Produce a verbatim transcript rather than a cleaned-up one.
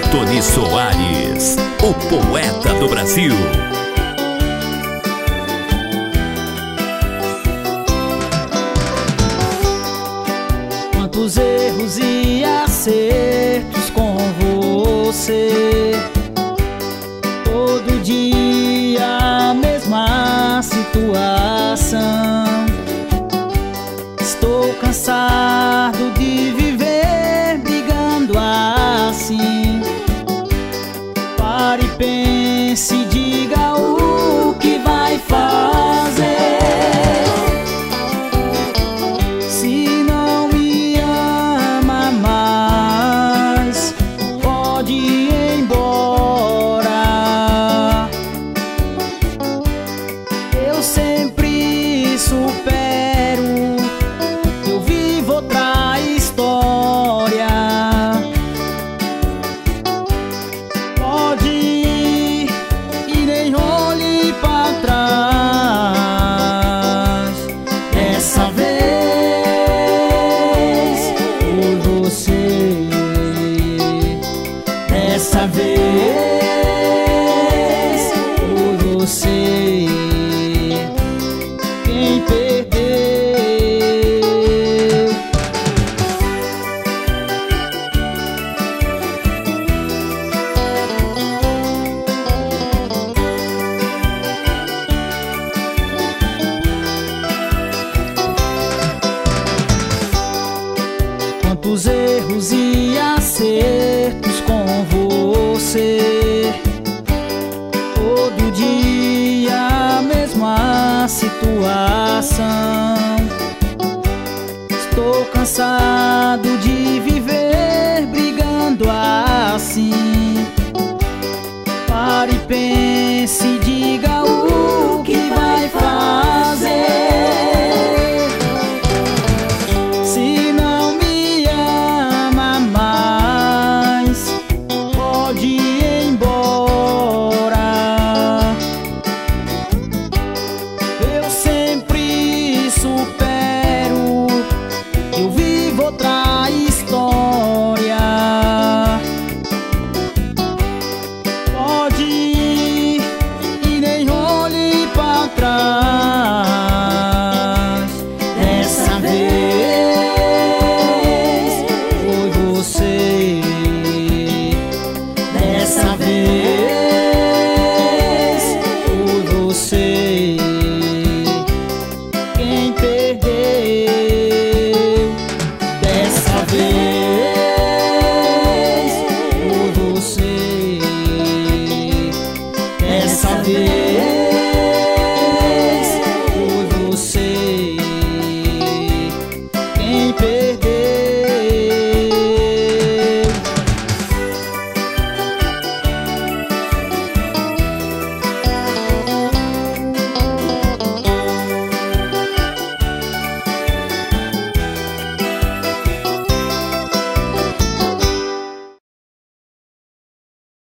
Tony Soares, o poeta do Brasil. Quantos erros e acertos com você, todo dia a mesma situação. Estou cansado de viver brigando assim. Pare, pense e diga o que vai fazer. Se não me ama mais, pode ir embora. Eu sempre supero, eu vivo outra história. Pode ir e nem olhe pra trás. Dessa vez por você, dessa vez por você. Quem perdeu quantos erros e acertos com você, todo dia a mesma situação. Estou cansado de viver brigando assim. Pare, pense e diga o que vai fazer. Se não me ama mais, pode ir embora. Eu sempre supero, eu vivo outra história. Pode ir e nem olhe pra trás. Dessa vez foi você, dessa vez foi você. Quem perdeu, dessa vez por você, dessa vez.